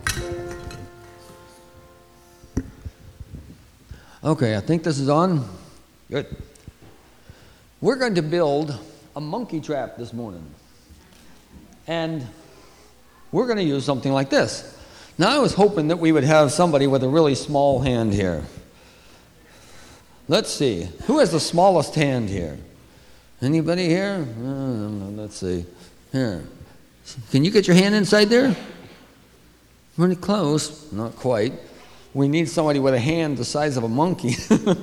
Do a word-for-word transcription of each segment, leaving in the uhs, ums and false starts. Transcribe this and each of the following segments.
Okay, I think this is on. Good. We're going to build a monkey trap this morning. And we're going to use something like this. Now, I was hoping that we would have somebody with a really small hand here. Let's see. Who has the smallest hand here? Anybody here? Uh, let's see. Here. Can you get your hand inside there? Really close. Not quite. We need somebody with a hand the size of a monkey.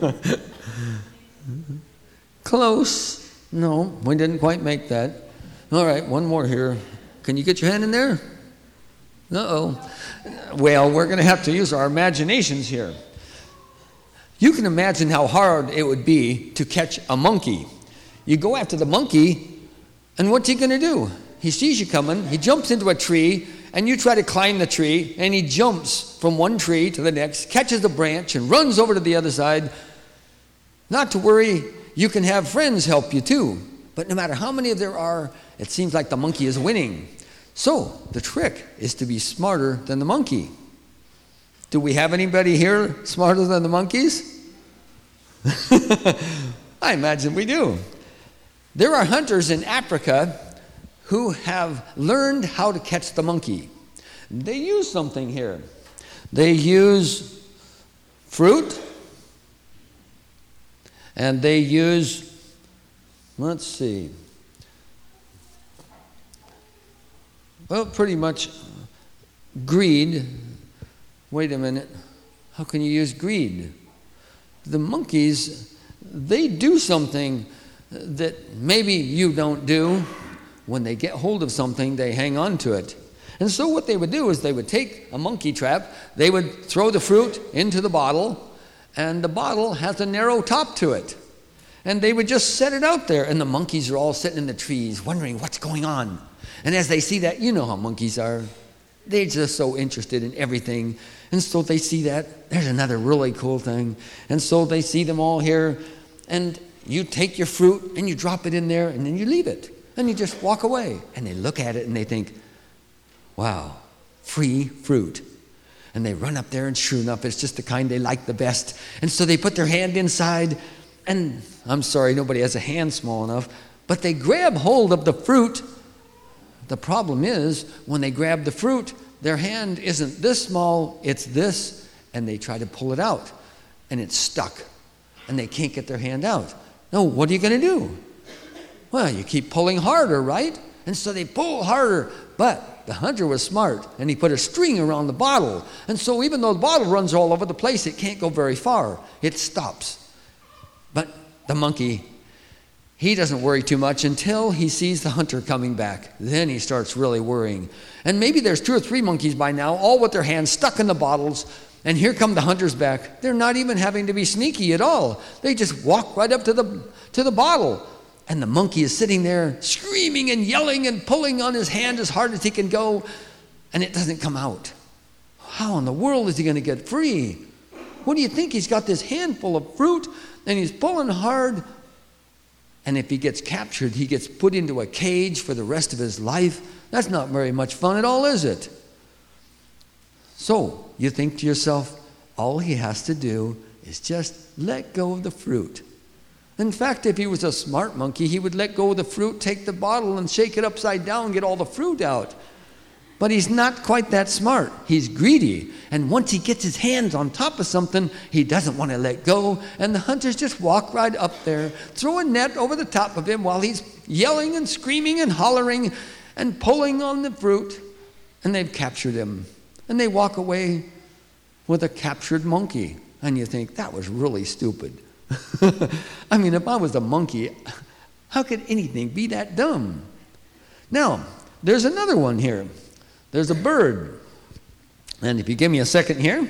Close. No, we didn't quite make that. All right, one more here. Can you get your hand in there? Uh-oh. Well, we're going to have to use our imaginations here. You can imagine how hard it would be to catch a monkey. You go after the monkey, and what's he going to do? He sees you coming, he jumps into a tree, and you try to climb the tree, and he jumps from one tree to the next, catches a branch, and runs over to the other side. Not to worry, you can have friends help you too. But no matter how many there are, it seems like the monkey is winning. So the trick is to be smarter than the monkey. Do we have anybody here smarter than the monkeys? I imagine we do. There are hunters in Africa who have learned how to catch the monkey. They use something here. They use fruit, and they use, let's see, well, pretty much greed. Wait a minute. How can you use greed? The monkeys, they do something that maybe you don't do. When they get hold of something, they hang on to it. And so what they would do is they would take a monkey trap, they would throw the fruit into the bottle, and the bottle has a narrow top to it. And they would just set it out there, and the monkeys are all sitting in the trees wondering what's going on. And as they see that, you know how monkeys are. They're just so interested in everything. And so they see that, there's another really cool thing. And so they see them all here, and you take your fruit and you drop it in there, and then you leave it. And you just walk away. And they look at it and they think, wow, free fruit. And they run up there, and sure enough, it's just the kind they like the best. And so they put their hand inside, and I'm sorry, nobody has a hand small enough, but they grab hold of the fruit. The problem is, when they grab the fruit, their hand isn't this small, it's this, and they try to pull it out, and it's stuck, and they can't get their hand out. No, what are you going to do? Well, you keep pulling harder, right? And so they pull harder, but the hunter was smart, and he put a string around the bottle, and so even though the bottle runs all over the place, it can't go very far. It stops. But the monkey, he doesn't worry too much until he sees the hunter coming back. Then he starts really worrying. And maybe there's two or three monkeys by now, all with their hands stuck in the bottles, and here come the hunters back. They're not even having to be sneaky at all. They just walk right up to the to the bottle. And the monkey is sitting there screaming and yelling and pulling on his hand as hard as he can go, and it doesn't come out. How in the world is he going to get free? What do you think? He's got this handful of fruit, and he's pulling hard. And if he gets captured, he gets put into a cage for the rest of his life. That's not very much fun at all, is it? So you think to yourself, all he has to do is just let go of the fruit. In fact, if he was a smart monkey, he would let go of the fruit, take the bottle, and shake it upside down, get all the fruit out. But he's not quite that smart. He's greedy. And once he gets his hands on top of something, he doesn't want to let go. And the hunters just walk right up there, throw a net over the top of him while he's yelling and screaming and hollering and pulling on the fruit. And they've captured him. And they walk away with a captured monkey. And you think, that was really stupid. I mean, if I was a monkey, how could anything be that dumb? Now, there's another one here. There's a bird. And if you give me a second here.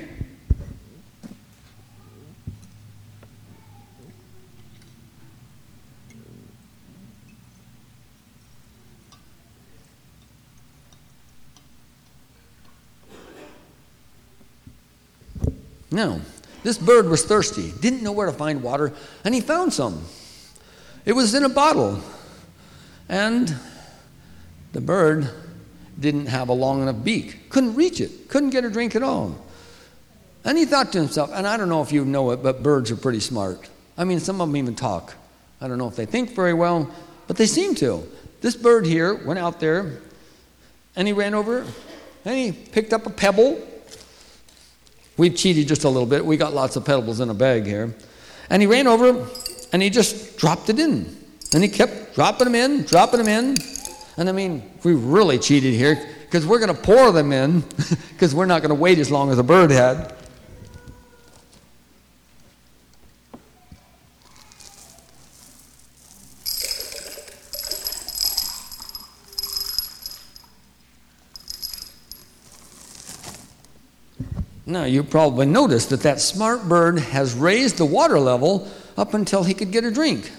Now, this bird was thirsty, didn't know where to find water, and he found some. It was in a bottle. And the bird didn't have a long enough beak. Couldn't reach it. Couldn't get a drink at all. And he thought to himself, and I don't know if you know it, but birds are pretty smart. I mean, some of them even talk. I don't know if they think very well, but they seem to. This bird here went out there, and he ran over, and he picked up a pebble. We've cheated just a little bit. We got lots of pebbles in a bag here. And he ran over, and he just dropped it in. And he kept dropping them in, dropping them in. And I mean, we really cheated here, because we're going to pour them in, because we're not going to wait as long as the bird had. Now, you probably noticed that that smart bird has raised the water level up until he could get a drink.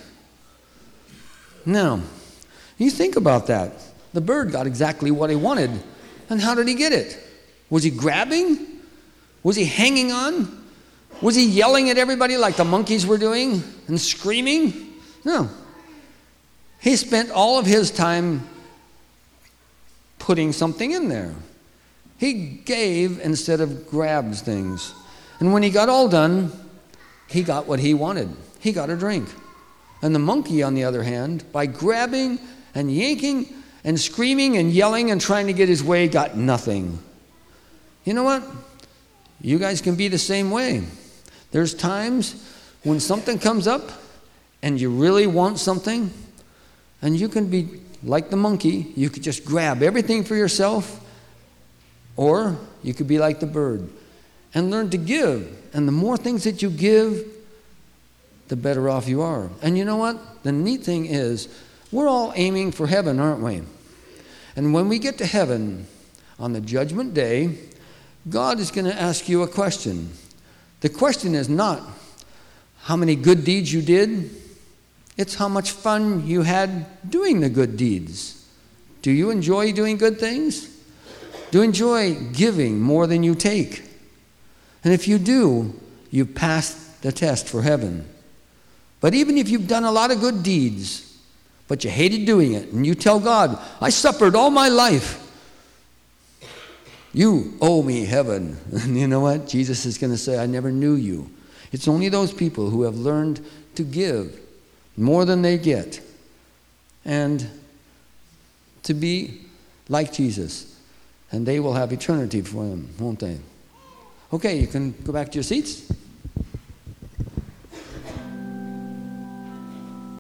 Now, you think about that. The bird got exactly what he wanted. And how did he get it? Was he grabbing? Was he hanging on? Was he yelling at everybody like the monkeys were doing and screaming? No. He spent all of his time putting something in there. He gave instead of grabs things. And when he got all done, he got what he wanted. He got a drink. And the monkey, on the other hand, by grabbing and yanking and screaming and yelling and trying to get his way, got nothing. You know what? You guys can be the same way. There's times when something comes up and you really want something, and you can be like the monkey. You could just grab everything for yourself. Or you could be like the bird and learn to give. And the more things that you give, the better off you are. And you know what? The neat thing is, we're all aiming for heaven, aren't we? And when we get to heaven, on the judgment day, God is going to ask you a question. The question is not how many good deeds you did. It's how much fun you had doing the good deeds. Do you enjoy doing good things? Do you enjoy giving more than you take? And if you do, you've passed the test for heaven. But even if you've done a lot of good deeds, but you hated doing it, and you tell God, I suffered all my life, you owe me heaven. And you know what? Jesus is going to say, I never knew you. It's only those people who have learned to give more than they get and to be like Jesus. And they will have eternity for them, won't they? Okay, you can go back to your seats.